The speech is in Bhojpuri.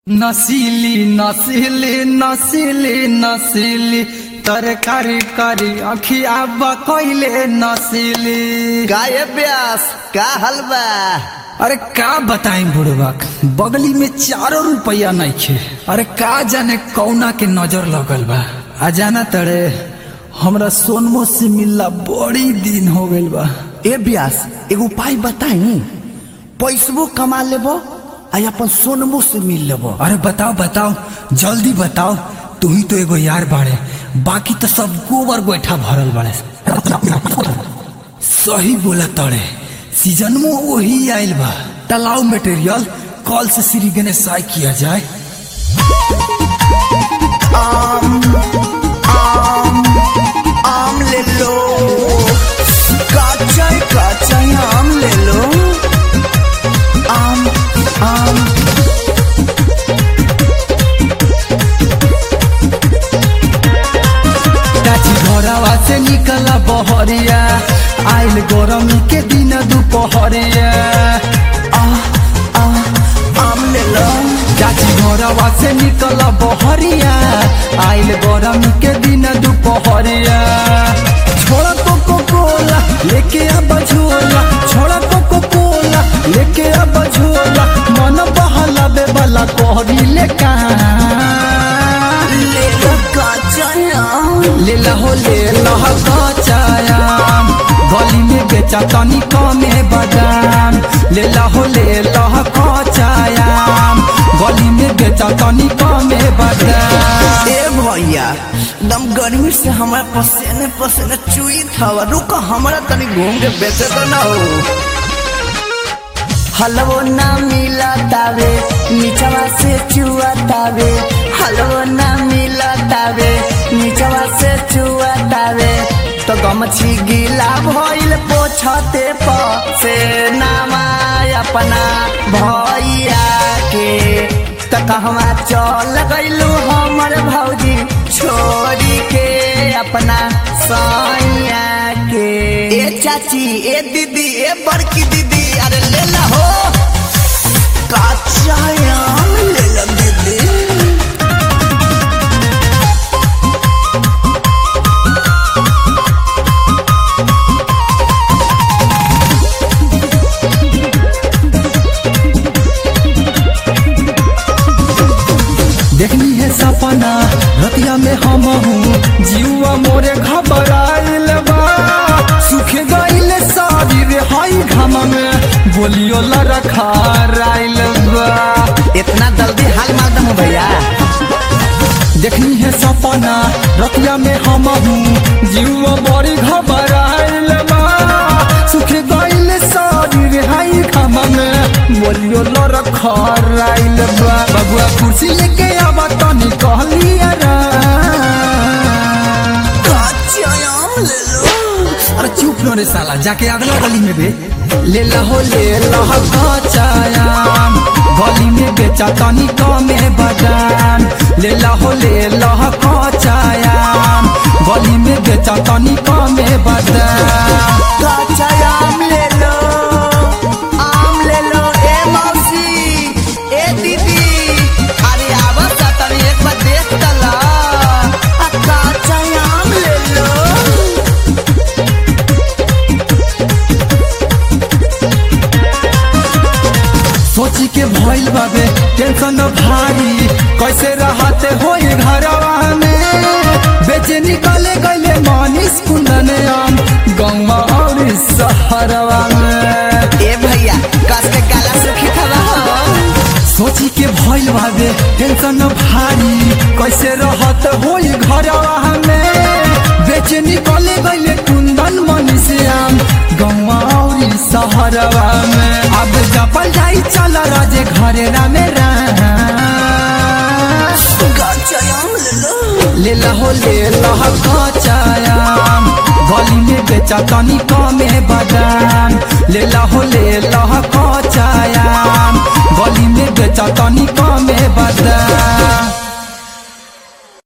नसीली नसीली नसीली नसीली तरकारी करी अखिया बकैले नसीली गाये ब्यास का हलवा। अरे का बताई बुढ़वा बगली में 4 रुपया नहीं खे। अरे का जाने कौना के नजर लगल बा। आ जाना तड़े हमरा सोनमो से मिलला बड़ी दिन हो गइल बा। ए ब्यास एगो उपाय बताई, पैसबो कमा लेबो आ अपन सोनमो से मिल लेबो। अरे बताओ बताओ जल्दी बताओ, तू ही तो एगो यार बाड़े, बाकी तो सब गोबर गोइठा भरल बाड़े। सही बोला तड़े, सीजन में वही आइल बा। तालाब मटेरियल कल से श्री गणेश किया जाए। आम ले लो, काचा आम ले लो। आम चाची घरवा से निकला बहरिया, आइल गरमी के दिन दोपहरिया। आम ले लो। चाची घरवा से निकला बहरिया, आइल गरमी के दिन दोपहरिया। छोड़ा कोको कोला लेके अब झोला, छोड़ा कोको कोला लेके अब झोला। मन बहला बे वाला कोहरी ले ले लो काचा आम। लेला हो लेला कचायाम, गली में बेचा तनी कमे बादाम। लेला हो लेला कचायाम, गली में बेचा तनी कमे बादाम। ए भैया दम गर्मी से हमारा पसीने पसीने चुई था। रुको हमारा तनी घूम के बेचे तो ना हो। हलवो ना मिला तावे, नीचवा से चुआ तावे। हलवो ना मिला तावे, नीचवा से चुआ तावे। तो गमछी गीला भइल पोछते से नामा अपना भैया के। त कहवा चल गइलू हमर भौजी छोड़ी के अपना सैया के। ए चाची ए दीदी ए बड़की दीदी, अरे ले ला हो काचा आम ले ला दीदी। देखनी है सपना रतिया में हम हूँ, जीवा मोरे घबराइल बा। सूखे गइल शरीर हई घाम में, बोलियो लरखा राइल बा। इतना जल्दी हाल मार दम भैया। देखनी है सपना रतिया में हम हूँ, जीवा बड़ी घबराइल बा। सूखे गइल शरीर हई घाम में, बोलियो लरखा राइल बा। बबुआ कुर्सी लेके आवा तनी कहलिया रा। काचा आम ले लो। अरे चुप नो रे साला, जाके अगला गली में बे। ले लहो ले लहो कचायाम, गली में बेचा तनी कमे बादाम। ले लहो ले लहो कचायाम, गली में बेचा तनी कमे बादाम। काचा आम ले लो, आम ले लो। ए मौसी ए दीदी, अरे आवा तनी एक बार देख तला। काचा आम ले लो। सोची के भइल बाबे टेंशन भारी, कैसे रहते होई घरवा में। बेचे निकले गइले मनीष कुंदन आम, गौवा और शहरवा में। ए भैया कस के गाला सुखी थवा हो। सोची के भइल बाबे टेंशन भारी, कैसे रहत होई घरवा में। बेचे निकले गइले कुंदन मनीष आम, गौवा और शहरवा में। अब जपल जाई चल राजे घरे रामे काचा आम ले लो। ले लहो ले लहो कचायाम, गली में बेचा तनी कमे बादाम। ले लहो ले लहो कचायाम, गली में बेचा तनी कमे बादाम।